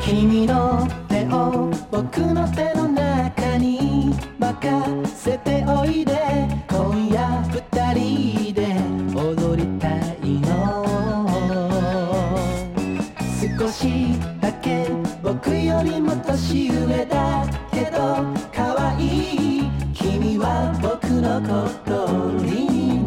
君の手を僕の手の中に任せておいで、今夜二人で踊りたいの。少しだけ僕よりも年上だけど可愛い君は僕のことに